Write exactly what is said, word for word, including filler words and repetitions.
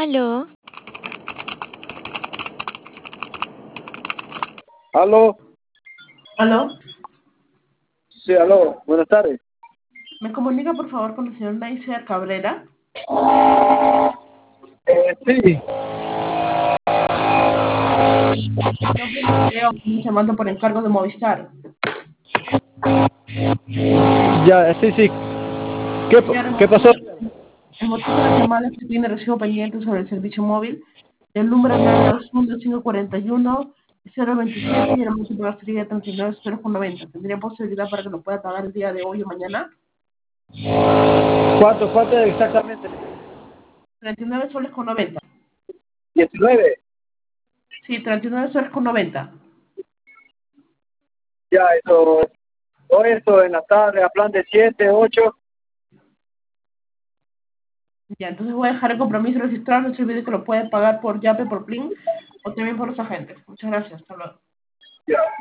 Aló, Aló, ¿Aló? sí, aló, buenas tardes. ¿Me comunica por favor con el señor Naicer Cabrera? Eh, sí, Yo creo que llamando por encargo de Movistar. ya, sí, sí. ¿Qué, Señor, el qué motivo, pasó? el motivo de la llamada es que tiene recibo pendiente sobre el servicio móvil. El número de área es uno cinco cuatro uno cero veintisiete y el monto por sería treinta y nueve soles con noventa. ¿Tendría posibilidad para que lo pueda pagar el día de hoy o mañana? ¿Cuánto, cuánto es exactamente? treinta y nueve soles con noventa. Diecinueve. Sí, treinta y nueve soles con noventa. Ya, eso, todo eso en la tarde, a plan de siete, ocho. Ya, entonces voy a dejar el compromiso registrado. No se olvide que lo puede pagar por Yape, por Plin o también por los agentes. Muchas gracias. Hasta luego. Ya.